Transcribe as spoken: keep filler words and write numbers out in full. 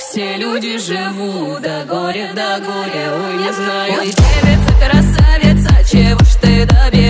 все люди живут до горя, до горя. Ой, не знаю, ой, девица, красавица, чего ж ты добилась?